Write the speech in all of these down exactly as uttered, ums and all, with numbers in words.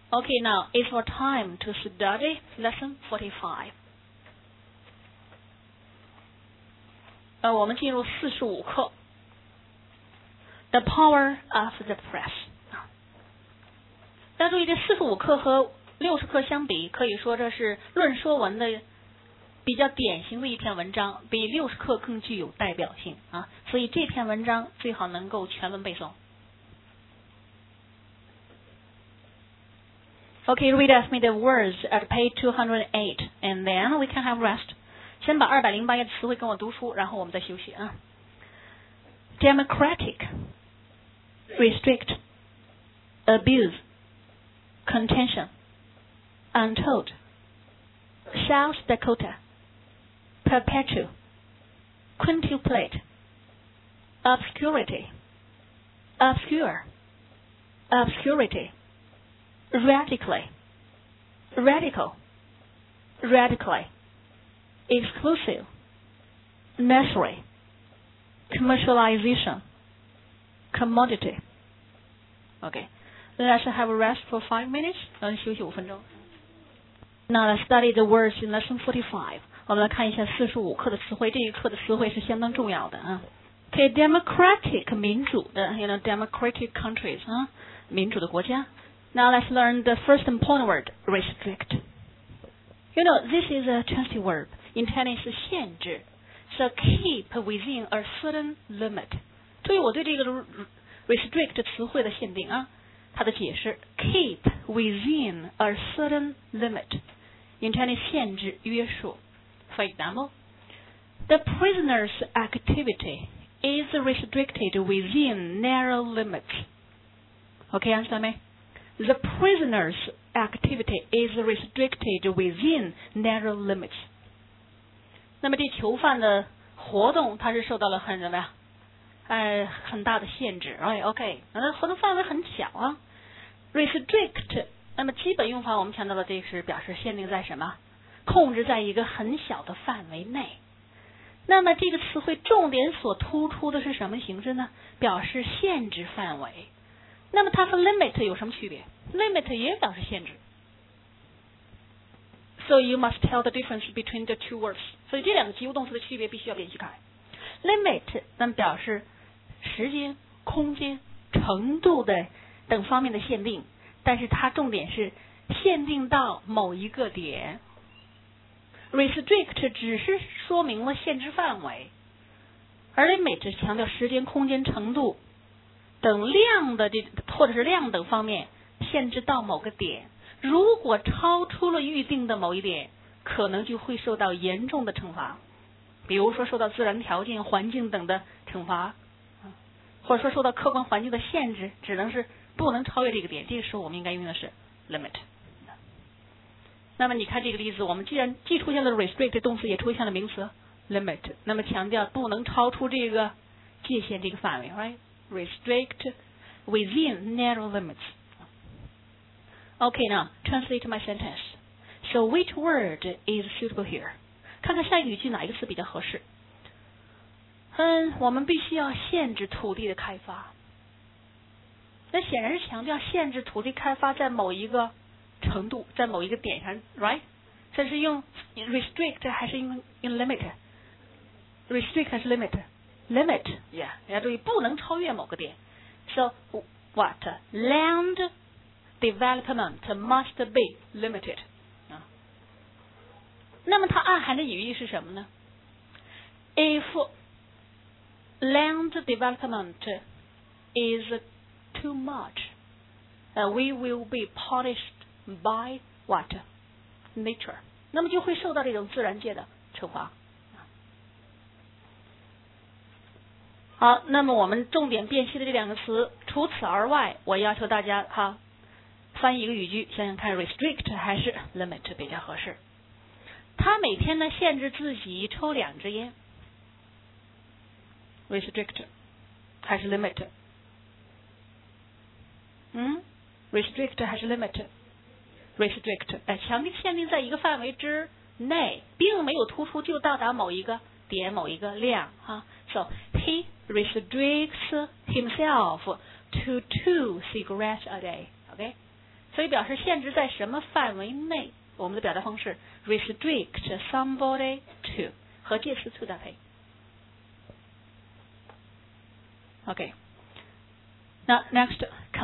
Okay, now it's our time to study lesson forty-five. 呃，我们进入四十五课 ，The Power of the Press。大家注意，这四十五课和六十课相比，可以说这是论说文的比较典型的一篇文章，比六十课更具有代表性啊。所以这篇文章最好能够全文背诵。Okay, read with me the words at page two hundred eight, and then we can have rest. 先把二百零八页词汇跟我读出，然后我们再休息啊。Democratic, restrict, abuse, contention, untold, South Dakota, perpetual, quintuplate, obscurity, obscure, obscurity, radically, radical, radically, exclusive, nursery, commercialization, commodity. Okay, let's have a rest for five minutes. 让休息五分钟。Now let's study the words in lesson forty-five. 我们来看一下四十五课的词汇，这一课的词汇是相当重要的啊。Okay, democratic 民主的 ，you know, democratic countries 啊，民主的国家。Now let's learn the first important word, restrict. You know, this is a transitive verb, intending 是限制 ，so keep within a certain limit. 注意我对这个 restrict 词汇的限定啊，它的解释 keep within a certain limit, intending 限制约束。For example, the prisoner's activity is restricted within narrow limits. Okay, understand me? The prisoner's activity is restricted within narrow limits. 那么这囚犯的活动，它是受到了很什么呀？呃，很大的限制。哎 ，OK， 那活动范围很小啊。Restrict， 那么基本用法我们强调了，这是表示限定在什么？控制在一个很小的范围内。那么这个词汇重点所突出的是什么形式呢？表示限制范围。那么它和 limit 有什么区别 ？limit 也表示限制。So you must tell the difference between the two words. 所以这两个及物动词的区别必须要辨析开。limit 那么表示时间、空间、程度的等方面的限定，但是它重点是限定到某一个点。Restrict 只是说明了限制范围，而 limit 强调时间、空间、程度等量的这或者是量等方面限制到某个点，如果超出了预定的某一点，可能就会受到严重的惩罚，比如说受到自然条件、环境等的惩罚，或者说受到客观环境的限制，只能是不能超越这个点。这个时候我们应该用的是 limit。那么你看这个例子，我们既然既出现了 restrict 动词，也出现了名词 limit， 那么强调不能超出这个界限这个范围 ，right？Restrict within narrow limits. Okay, now translate my sentence. So which word is suitable here? 看看下一个语句哪一个词比较合适。嗯，我们必须要限制土地的开发。那显然是强调限制土地开发在某一个程度，在某一个点上 ，right？ 这是用 restrict 还是用用 limit？restrict 还是 limit？limit， yeah， 大家注意不能超越某个点。So what? Land development must be limited. 啊，那么它暗含的语义是什么呢 ？If land development is too much, uh, we will be punished by what? Nature. 那么就会受到这种自然界的惩罚。好，那么我们重点辨析的这两个词，除此而外，我要求大家哈翻译一个语句，想想看 restrict 还是 limit 比较合适。他每天呢限制自己抽两支烟 ，restrict 还是 limit？ 嗯 ，restrict 还是 limit？restrict 哎，强定限定在一个范围之内，并没有突出就到达某一个点、某一个量哈。So he restricts himself to two cigarettes a day. Okay, 所以表示限制在什么范围内，我们的表达方式 restrict somebody to 和介词 to 搭配。OK， 那 next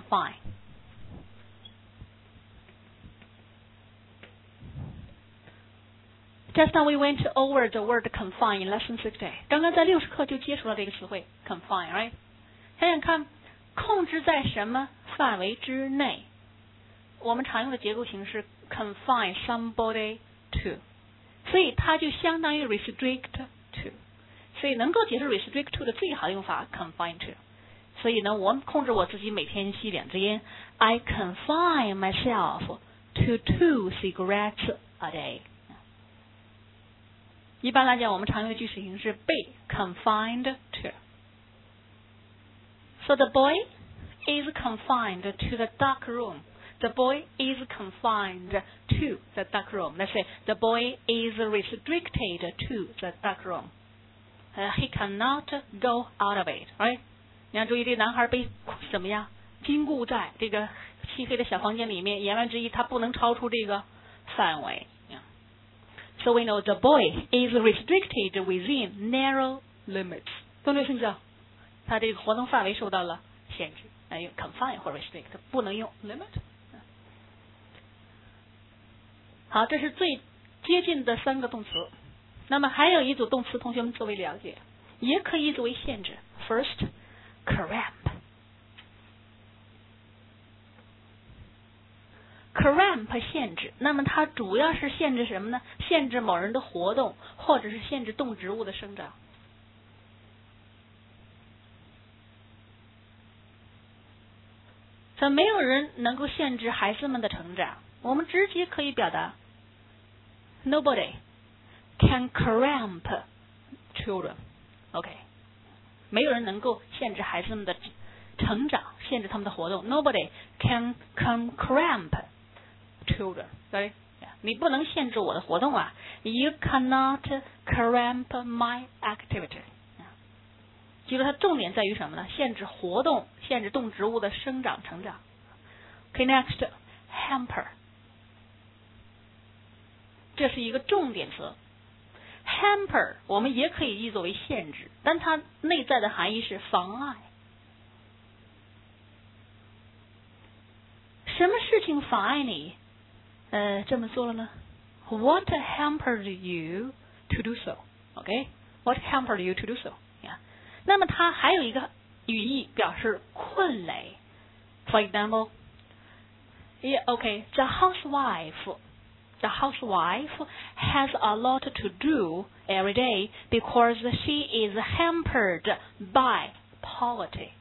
confine。Just now we went over the word confine in lesson sixty. 刚刚在六十课就接触了这个词汇 confine, right? 想想看，控制在什么范围之内？我们常用的结构形式 confine somebody to， 所以它就相当于 restrict to， 所以能够解释 restrict to 的最好的用法 confine to。所以呢，我控制我自己每天吸两支烟 ，I confine myself to two cigarettes a day。一般来讲，我们常用的句式形式被 confined to。So the boy is confined to the dark room. The boy is confined to the dark room. Let's say the boy is restricted to the dark room. Uh, he cannot go out of it, right? 你要注意，这个男孩被怎么样禁锢在这个漆黑的小房间里面，言外之意他不能超出这个范围。So we know the boy is restricted within narrow limits. 懂这意思？他这个活动范围受到了限制，那用 confine 或 restrict， 不能用 limit。好，这是最接近的三个动词。那么还有一组动词，同学们作为了解，也可以作为限制。First, cramp。cramp 限制，那么它主要是限制什么呢？限制某人的活动，或者是限制动植物的生长。所以没有人能够限制孩子们的成长。我们直接可以表达 Nobody can cramp children. OK， 没有人能够限制孩子们的成长，限制他们的活动。Nobody can, can cramp children. Sorry， 你不能限制我的活动啊。You cannot cramp my activity. 记住，它重点在于什么呢？限制活动，限制动植物的生长成长。OK, next, hamper. 这是一个重点词。Hamper 我们也可以译作为限制，但它内在的含义是妨碍。什么事情妨碍你呃这么做了呢？ What hampered you to do so? OK, what hampered you to do so? Yeah. 那么它还有一个语义表示困累。For example, yeah, OK, the housewife, the housewife has a lot to do every day because she is hampered by poverty.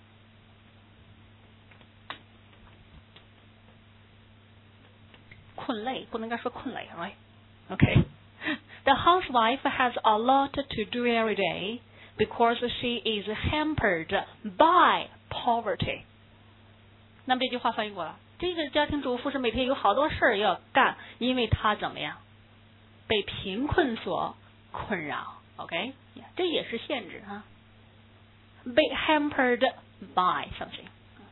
困累不能该说困累 right? Okay. The housewife has a lot to do every day because she is hampered by poverty. 那么这句话翻译过来，这个家庭主妇是每天有好多事儿要干，因为她怎么样？被贫困所困扰。OK， 这也是限制啊。Be hampered by something。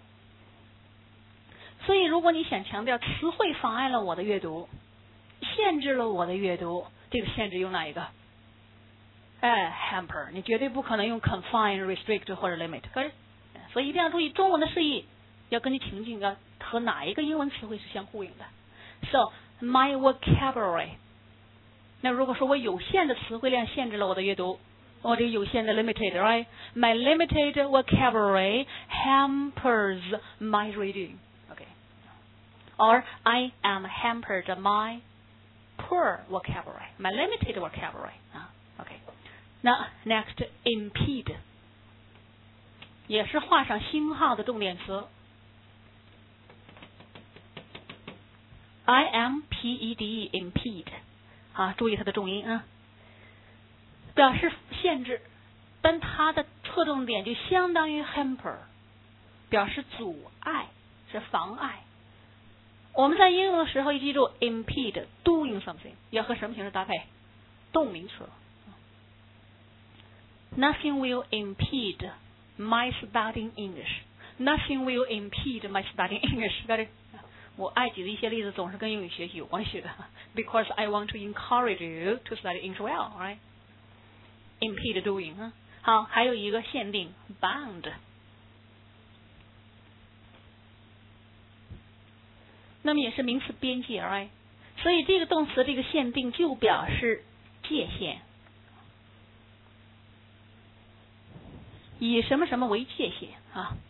所以，如果你想强调词汇妨碍了我的阅读，限制了我的阅读，这个限制用哪一个？哎 ，hamper， 你绝对不可能用 confine、restrict 或者 limit。可是，所以一定要注意中文的释义，要根据情境要和哪一个英文词汇是相呼应的。So my vocabulary。那如果说我有限的词汇量限制了我的阅读，我这个有限的 limited，right？ My limited vocabulary hampers my reading。Or I am hampered my poor vocabulary, my limited vocabulary. 啊 OK， 那 next impede 也是画上星号的重点词。I M P E D E impede 啊，注意它的重音啊，表示限制，但它的侧重点就相当于 hamper， 表示阻碍，是妨碍。我们在应用的时候，一记住 impede doing something 要和什么形式搭配？动名词。Nothing will impede my studying English. Nothing will impede my studying English. Got it? 我爱举的一些例子总是跟英语学习有关系的 ，because I want to encourage you to study English well, right? Impede doing 啊。好，还有一个限定 bound。那么也是名词边界 ，right？ 所以这个动词这个限定就表示界限，以什么什么为界限啊？